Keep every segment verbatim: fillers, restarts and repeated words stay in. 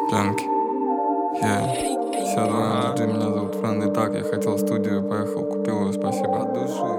Пьянки. Yeah. Все, давай, джи, меня зовут Френ. Итак, я хотел в студию, поехал, купил ее, спасибо. От души.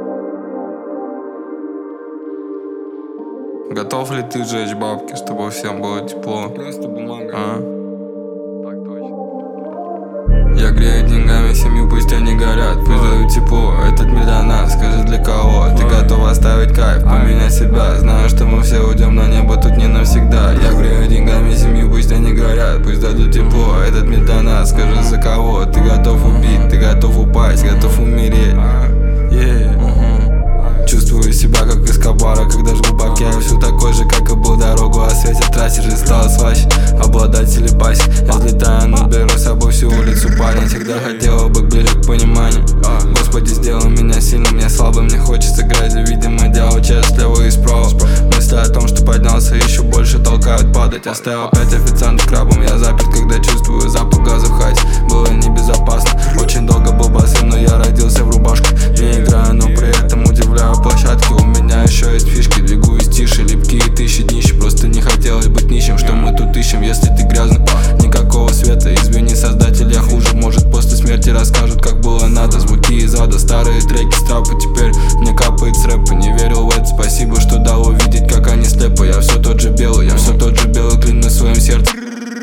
Готов ли ты сжечь бабки, чтобы всем было тепло? Просто бумага. А? Так точно. Я грею деньгами семью, пусть они горят, пусть дают тепло. Этот мир для нас, скажи для кого? Ты готов оставить кайф, поменять себя. Знаю, что мы все уйдем на небо, тут не навсегда. Я грею деньгами семью, пусть они горят, пусть дадут тепло. Этот мир для нас, скажи за кого? Ты готов убить, ты готов упасть, готов умереть. Yeah. Uh-huh. Чувствую себя как Эскобара, когда жгу бабки. Я все такой же, как и был, дорогу осветит. Трассер же стал свач, обладать телепатией. Я взлетаю, но беру с собой всю улицу. Парень всегда хотел бы ближе к пониманию. Господи, сделай меня сильным, я слабым, мне хочется грязи. Видимо, делал честь слева и справа. Мысли о том, что поднялся, еще больше толкают падать. Оставил пять официантов крабом, я заперт, когда чувствую запах газа в хате. Было небезопасно, очень долго был босым, но я родился в рубашке. Не играю, но при этом удивляю площадки. У меня еще есть фишки, двигаюсь тише. Липкие тысячи днища, просто не хотелось быть нищим. Что мы тут ищем, если ты грязный? Никакого света, извини, создатель, я хуже. Может, после смерти расскажут, как было надо. Звуки из ада, старые треки с трапа. Теперь мне капает с рэпа. Не верил в это, спасибо, что дал увидеть, как они слепы. Я все тот же белый, я все тот же белый, клянусь в своем сердце.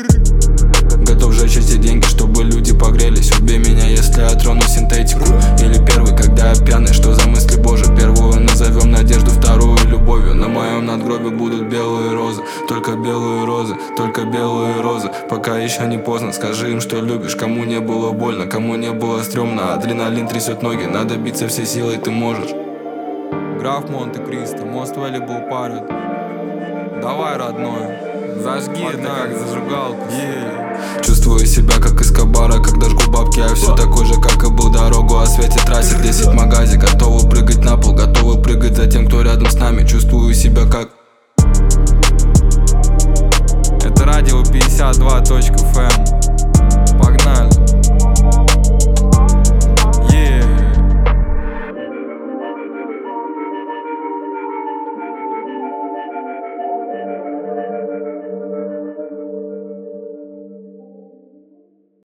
Готов сжечь эти деньги, чтобы люди погрелись. Убей меня, если я трону синтетику. Или первый, когда я пьяный, что за мысли Божьи. Первую назовем надежду, вторую любовью. На моем надгробе будут белые розы, только белые розы, только белые розы. Пока еще не поздно, скажи им, что любишь. Кому не было больно, кому не было стрёмно. Адреналин трясет ноги, надо биться всей силой, ты можешь. Граф Монте-Кристо, мост Вэлибл парит. Давай, родной, зажги это как зажигалку. Yeah. Чувствую себя как Эскобара, когда жгу бабки. Я все такой же, как и был, дорогу осветит. Трассер десять магази, готовы прыгать на пол, готовы прыгать за тем, кто рядом с нами. Чувствую себя как